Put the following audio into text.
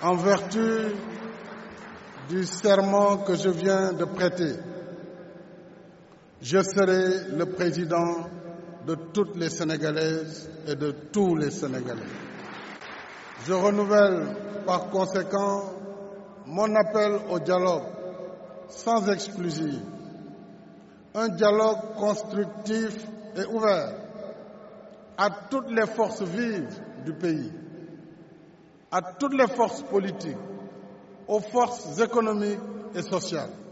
en vertu du serment que je viens de prêter, je serai le président de toutes les Sénégalaises et de tous les Sénégalais. Je renouvelle par conséquent mon appel au dialogue sans exclusive, un dialogue constructif et ouvert à toutes les forces vives du pays, à toutes les forces politiques, aux forces économiques et sociales.